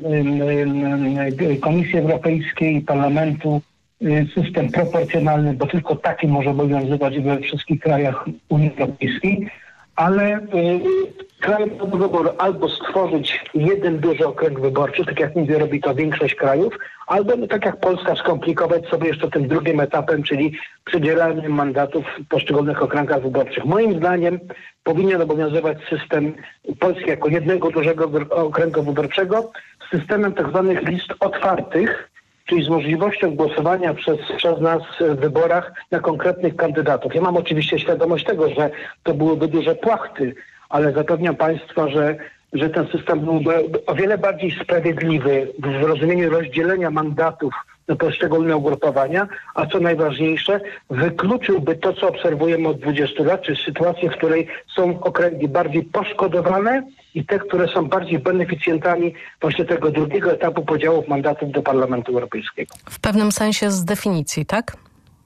D: Komisji Europejskiej i Parlamentu system proporcjonalny, bo tylko taki może obowiązywać we wszystkich krajach Unii Europejskiej, ale kraje mają do wyboru albo stworzyć jeden duży okręg wyborczy, tak jak mówię, robi to większość krajów, albo no, tak jak Polska skomplikować sobie jeszcze tym drugim etapem, czyli przydzielaniem mandatów w poszczególnych okręgach wyborczych. Moim zdaniem powinien obowiązywać system Polski jako jednego dużego okręgu wyborczego z systemem tak zwanych list otwartych, czyli z możliwością głosowania przez, przez nas w wyborach na konkretnych kandydatów. Ja mam oczywiście świadomość tego, że to byłyby duże płachty, ale zapewniam Państwa, że, że ten system byłby o wiele bardziej sprawiedliwy w rozumieniu rozdzielenia mandatów na poszczególne ugrupowania, a co najważniejsze, wykluczyłby to, co obserwujemy od dwudziestu lat, czyli sytuację, w której są okręgi bardziej poszkodowane i te, które są bardziej beneficjentami właśnie tego drugiego etapu podziałów mandatów do Parlamentu Europejskiego.
A: W pewnym sensie z definicji, tak?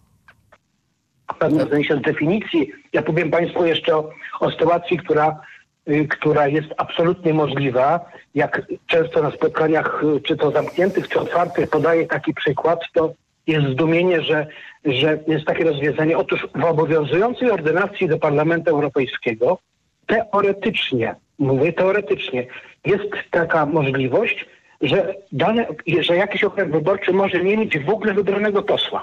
D: W pewnym sensie z definicji. Ja powiem Państwu jeszcze o, o sytuacji, która, y, która jest absolutnie możliwa. Jak często na spotkaniach, y, czy to zamkniętych, czy otwartych, podaję taki przykład, to jest zdumienie, że, że jest takie rozwiązanie. Otóż w obowiązującej ordynacji do Parlamentu Europejskiego teoretycznie, mówię teoretycznie, jest taka możliwość, że, dane, że jakiś okręg wyborczy może nie mieć w ogóle wybranego posła.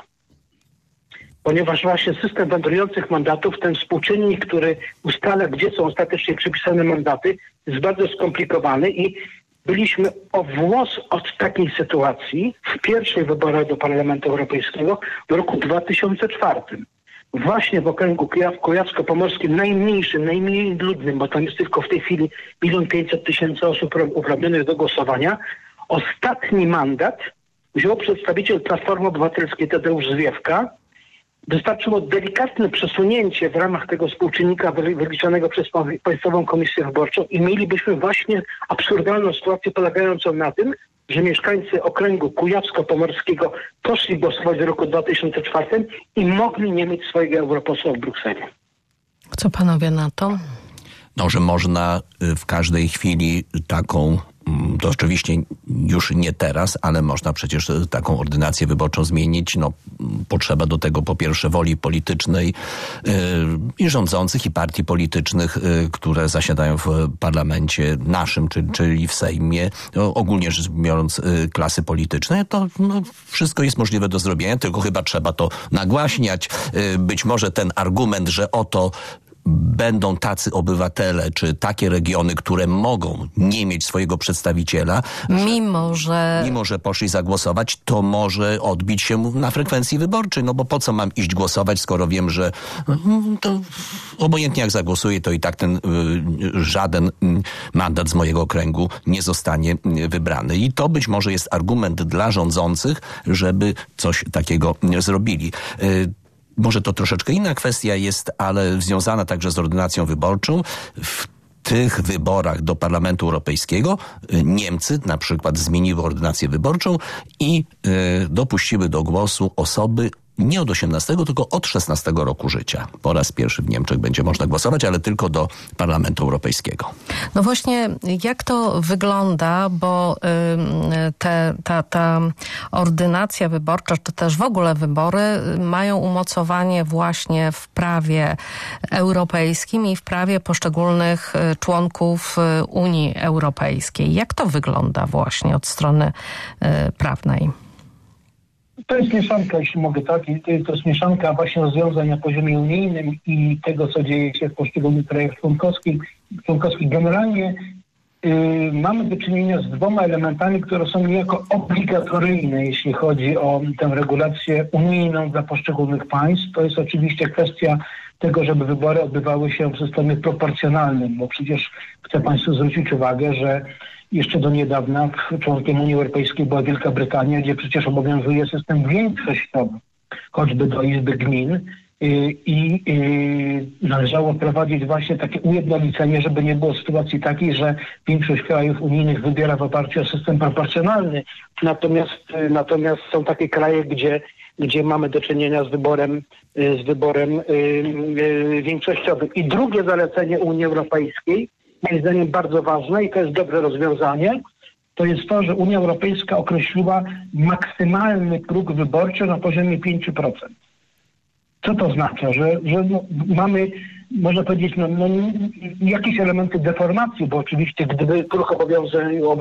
D: Ponieważ właśnie system wędrujących mandatów, ten współczynnik, który ustala, gdzie są ostatecznie przypisane mandaty, jest bardzo skomplikowany i byliśmy o włos od takiej sytuacji w pierwszych wyborach do Parlamentu Europejskiego w roku dwa tysiące czwartym. Właśnie w okręgu kujawsko-pomorskim, najmniejszym, najmniej ludnym, bo tam jest tylko w tej chwili milion pięćset tysięcy osób uprawnionych do głosowania, ostatni mandat wziął przedstawiciel Platformy Obywatelskiej Tadeusz Zwiefka. Wystarczyło delikatne przesunięcie w ramach tego współczynnika wyliczonego przez Państwową Komisję Wyborczą i mielibyśmy właśnie absurdalną sytuację polegającą na tym, że mieszkańcy okręgu kujawsko-pomorskiego poszli głosować w roku dwa tysiące czwartym i mogli nie mieć swojego europosła w Brukseli.
A: Co panowie na to?
B: No, że można w każdej chwili taką, to oczywiście już nie teraz, ale można przecież taką ordynację wyborczą zmienić. No, potrzeba do tego po pierwsze woli politycznej yy, i rządzących, i partii politycznych, yy, które zasiadają w parlamencie naszym, czyli, czyli w Sejmie, no, ogólnie rzecz biorąc yy, klasy polityczne. To no, wszystko jest możliwe do zrobienia, tylko chyba trzeba to nagłaśniać. Yy, być może ten argument, że oto będą tacy obywatele, czy takie regiony, które mogą nie mieć swojego przedstawiciela,
A: mimo że...
B: mimo że poszli zagłosować, to może odbić się na frekwencji wyborczej. No bo po co mam iść głosować, skoro wiem, że to obojętnie jak zagłosuję, to i tak ten y, żaden y, mandat z mojego okręgu nie zostanie y, wybrany. I to być może jest argument dla rządzących, żeby coś takiego y, zrobili. Y, Może to troszeczkę inna kwestia jest, ale związana także z ordynacją wyborczą. W tych wyborach do Parlamentu Europejskiego Niemcy na przykład zmieniły ordynację wyborczą i y, dopuściły do głosu osoby nie od osiemnastego, tylko od szesnastego roku życia. Po raz pierwszy w Niemczech będzie można głosować, ale tylko do Parlamentu Europejskiego.
A: No właśnie, jak to wygląda, bo y, te, ta, ta ordynacja wyborcza, czy też w ogóle wybory mają umocowanie właśnie w prawie europejskim i w prawie poszczególnych członków Unii Europejskiej. Jak to wygląda właśnie od strony y, prawnej?
D: To jest mieszanka, jeśli mogę tak, to jest mieszanka właśnie rozwiązań na poziomie unijnym i tego, co dzieje się w poszczególnych krajach członkowskich. członkowskich. Generalnie yy, mamy do czynienia z dwoma elementami, które są niejako obligatoryjne, jeśli chodzi o tę regulację unijną dla poszczególnych państw. To jest oczywiście kwestia tego, żeby wybory odbywały się w systemie proporcjonalnym, bo przecież chcę Państwu zwrócić uwagę, że jeszcze do niedawna członkiem Unii Europejskiej była Wielka Brytania, gdzie przecież obowiązuje system większościowy, choćby do Izby Gmin, i należało wprowadzić właśnie takie ujednolicenie, żeby nie było sytuacji takiej, że większość krajów unijnych wybiera w oparciu o system proporcjonalny. Natomiast, natomiast są takie kraje, gdzie, gdzie mamy do czynienia z wyborem, z wyborem yy, większościowym. I drugie zalecenie Unii Europejskiej, moim zdaniem bardzo ważne i to jest dobre rozwiązanie, to jest to, że Unia Europejska określiła maksymalny próg wyborczy na poziomie pięć procent. Co to oznacza? Że, że no, mamy, można powiedzieć, no, no, jakieś elementy deformacji, bo oczywiście gdyby próg obowiązywał,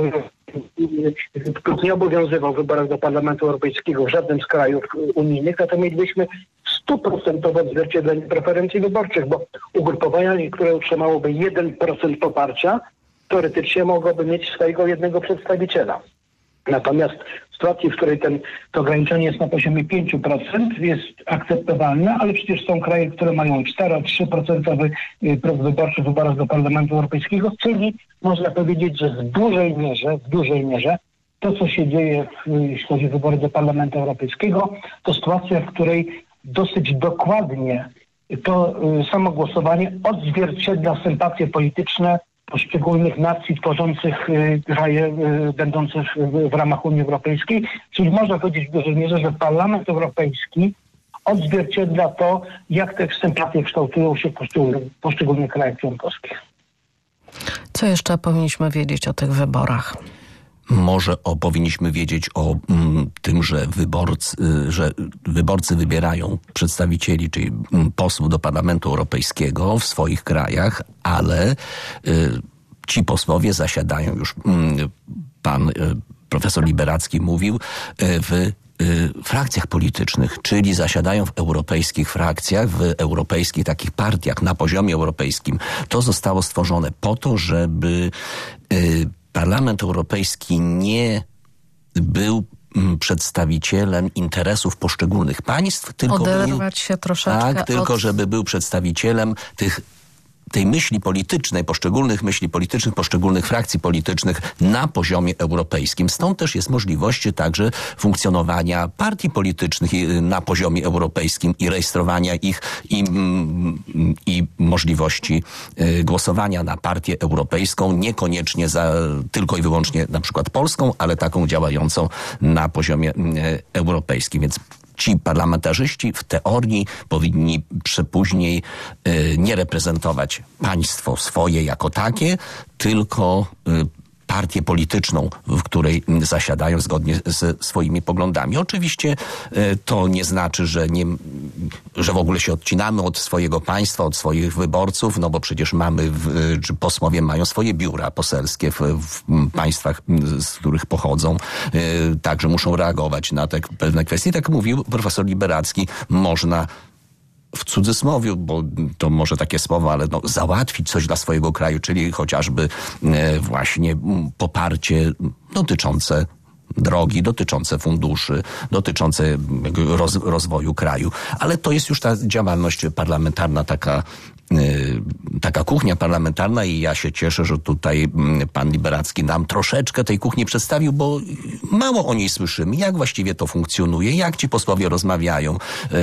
D: próg nie obowiązywał w wyborach do Parlamentu Europejskiego w żadnym z krajów unijnych, to mielibyśmy stuprocentowe odzwierciedlenie preferencji wyborczych, bo ugrupowania, które utrzymałoby jeden procent poparcia, teoretycznie mogłoby mieć swojego jednego przedstawiciela. Natomiast w sytuacji, w której ten, to ograniczenie jest na poziomie pięć procent, jest akceptowalne, ale przecież są kraje, które mają cztery do trzech procent próg wyborczy w wyborach do Parlamentu Europejskiego, czyli można powiedzieć, że w dużej mierze, w dużej mierze to, co się dzieje, jeśli chodzi o wybory do Parlamentu Europejskiego, to sytuacja, w której dosyć dokładnie to samo głosowanie odzwierciedla sympatie polityczne poszczególnych nacji tworzących y, kraje y, będących w, w ramach Unii Europejskiej. Czyli można powiedzieć w dużej mierze, że Parlament Europejski odzwierciedla to, jak te sympatie kształtują się w poszczególnych, poszczególnych krajach członkowskich.
A: Co jeszcze powinniśmy wiedzieć o tych wyborach?
B: Może o, powinniśmy wiedzieć o mm, tym, że wyborcy, że wyborcy wybierają przedstawicieli, czyli mm, posłów do Parlamentu Europejskiego w swoich krajach, ale y, ci posłowie zasiadają już, mm, pan y, profesor Liberadzki mówił, y, w y, frakcjach politycznych, czyli zasiadają w europejskich frakcjach, w europejskich takich partiach na poziomie europejskim. To zostało stworzone po to, żeby y, Parlament Europejski nie był przedstawicielem interesów poszczególnych państw, tylko
A: oderwać
B: był,
A: się troszeczkę
B: tak, tylko
A: od...
B: żeby był przedstawicielem tych tej myśli politycznej, poszczególnych myśli politycznych, poszczególnych frakcji politycznych na poziomie europejskim. Stąd też jest możliwość także funkcjonowania partii politycznych na poziomie europejskim i rejestrowania ich i, i możliwości głosowania na partię europejską, niekoniecznie za tylko i wyłącznie na przykład polską, ale taką działającą na poziomie europejskim. Więc ci parlamentarzyści w teorii powinni później y, nie reprezentować państwo swoje jako takie, tylko y, partię polityczną, w której zasiadają zgodnie ze swoimi poglądami. Oczywiście y, to nie znaczy, że, nie, że w ogóle się odcinamy od swojego państwa, od swoich wyborców, no bo przecież mamy, w, czy posłowie mają swoje biura poselskie w, w państwach, z których pochodzą, y, także muszą reagować na te pewne kwestie. Tak mówił profesor Liberadzki, można w cudzysłowie, bo to może takie słowo, ale no, załatwić coś dla swojego kraju, czyli chociażby e, właśnie poparcie dotyczące drogi, dotyczące funduszy, dotyczące roz, rozwoju kraju. Ale to jest już ta działalność parlamentarna, taka taka kuchnia parlamentarna i ja się cieszę, że tutaj pan Liberadzki nam troszeczkę tej kuchni przedstawił, bo mało o niej słyszymy. Jak właściwie to funkcjonuje? Jak ci posłowie rozmawiają?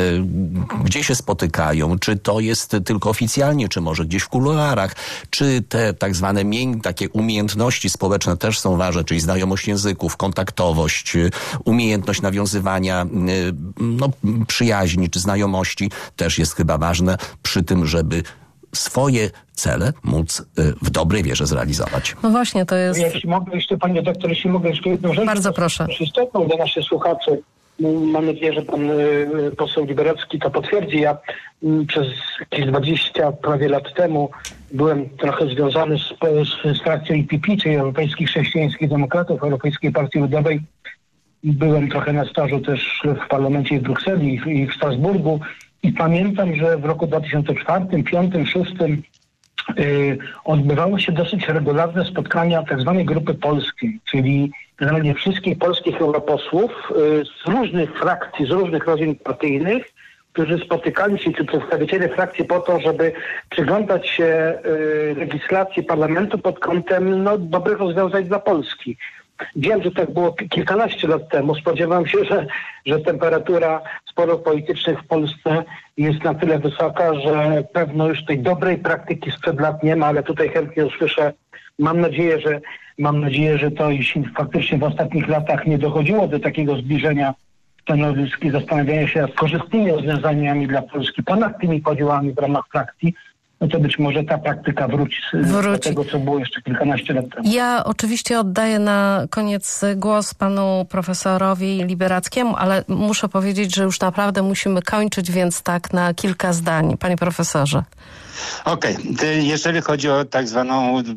B: Gdzie się spotykają? Czy to jest tylko oficjalnie, czy może gdzieś w kuluarach? Czy te tak zwane miękkie, takie umiejętności społeczne też są ważne, czyli znajomość języków, kontaktowość, umiejętność nawiązywania no, przyjaźni czy znajomości też jest chyba ważne przy tym, żeby swoje cele móc w dobrej wierze zrealizować.
A: No właśnie, to jest...
D: Jeśli mogę jeszcze, panie doktor, jeśli mogę jeszcze jedną rzecz.
A: Bardzo proszę.
D: Istotną dla naszych słuchaczy. Mam nadzieję, że pan poseł Liberadzki to potwierdzi. Ja przez jakieś dwadzieścia prawie lat temu byłem trochę związany z, z, z frakcją E P P, czyli Europejskich Chrześcijańskich Demokratów, Europejskiej Partii Ludowej. Byłem trochę na stażu też w parlamencie w Brukseli i w Strasburgu. I pamiętam, że w roku dwa tysiące czwartym, dwa tysiące piątym, dwa tysiące szóstym yy, odbywały się dosyć regularne spotkania tak zwanej Grupy Polskiej, czyli generalnie wszystkich polskich europosłów yy, z różnych frakcji, z różnych rodzin partyjnych którzy spotykali się, czy przedstawiciele frakcji po to, żeby przyglądać się y, legislacji parlamentu pod kątem no, dobrych rozwiązań dla Polski. Wiem, że tak było kilkanaście lat temu. Spodziewam się, że, że temperatura sporów politycznych w Polsce jest na tyle wysoka, że pewno już tej dobrej praktyki sprzed lat nie ma, ale tutaj chętnie usłyszę. Mam nadzieję, że mam nadzieję, że to jeśli faktycznie w ostatnich latach nie dochodziło do takiego zbliżenia stanowisk i zastanawiania się nad korzystnymi rozwiązaniami dla Polski ponad tymi podziałami w ramach frakcji, no to być może ta praktyka wróci, wróci do tego, co było jeszcze kilkanaście lat temu.
A: Ja oczywiście oddaję na koniec głos panu profesorowi Liberackiemu, ale muszę powiedzieć, że już naprawdę musimy kończyć, więc tak na kilka zdań. Panie profesorze.
C: Okej, okay. Jeżeli chodzi o tak zwaną y,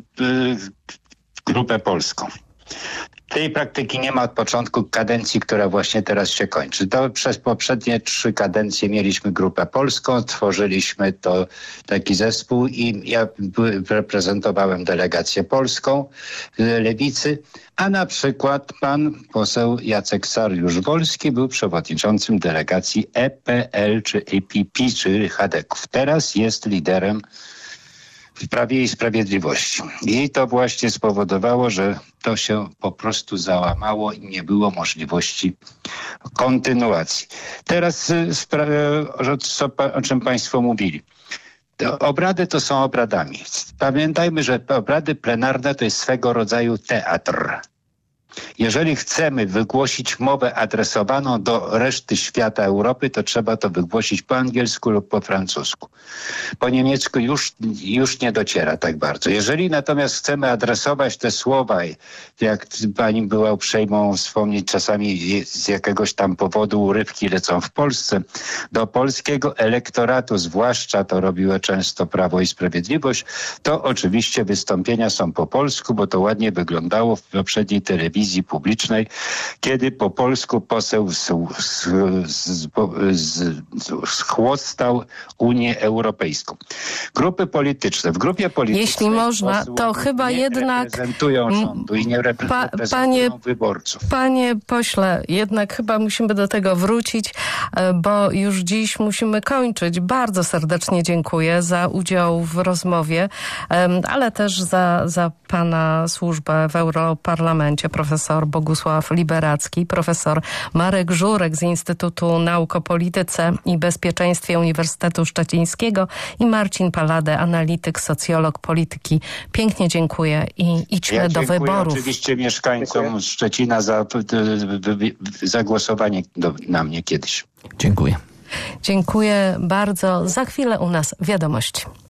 C: grupę polską. Tej praktyki nie ma od początku kadencji, która właśnie teraz się kończy. To przez poprzednie trzy kadencje mieliśmy grupę polską, tworzyliśmy to taki zespół i ja reprezentowałem delegację polską Lewicy, a na przykład pan poseł Jacek Sariusz-Wolski był przewodniczącym delegacji E P L czy E P P czy Chadeków. Teraz jest liderem w Prawie i Sprawiedliwości. I to właśnie spowodowało, że to się po prostu załamało i nie było możliwości kontynuacji. Teraz spra- o czym państwo mówili. To obrady to są obradami. Pamiętajmy, że obrady plenarne to jest swego rodzaju teatr. Jeżeli chcemy wygłosić mowę adresowaną do reszty świata Europy, to trzeba to wygłosić po angielsku lub po francusku. Po niemiecku już, już nie dociera tak bardzo. Jeżeli natomiast chcemy adresować te słowa, jak pani była uprzejmą wspomnieć, czasami z jakiegoś tam powodu urywki lecą w Polsce, do polskiego elektoratu, zwłaszcza to robiło często Prawo i Sprawiedliwość, to oczywiście wystąpienia są po polsku, bo to ładnie wyglądało w poprzedniej telewizji publicznej, kiedy po polsku poseł schłostał Unię Europejską. Grupy polityczne. W grupie politycznej
A: jeśli można, to chyba
C: nie
A: jednak
C: reprezentują rządu i nie repre-
A: pa,
C: reprezentują
A: panie,
C: wyborców.
A: Panie pośle, jednak chyba musimy do tego wrócić, bo już dziś musimy kończyć. Bardzo serdecznie dziękuję za udział w rozmowie, ale też za, za pana służbę w Europarlamencie. Profesor Bogusław Liberacki, profesor Marek Żurek z Instytutu Nauk o Polityce i Bezpieczeństwie Uniwersytetu Szczecińskiego i Marcin Palade, analityk, socjolog polityki. Pięknie dziękuję i idźmy
C: ja
A: do wyborów.
C: Oczywiście mieszkańcom dziękuję. Szczecina za, za głosowanie do, na mnie kiedyś.
B: Dziękuję.
A: Dziękuję bardzo. Za chwilę u nas wiadomości.